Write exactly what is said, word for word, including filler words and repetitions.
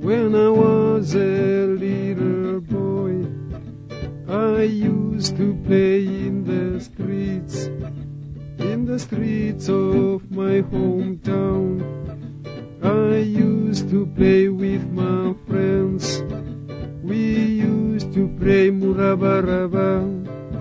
When I was a little boy, I used to play in the streets, in the streets of my hometown. I used to play with my friends. We used to play murabaraba.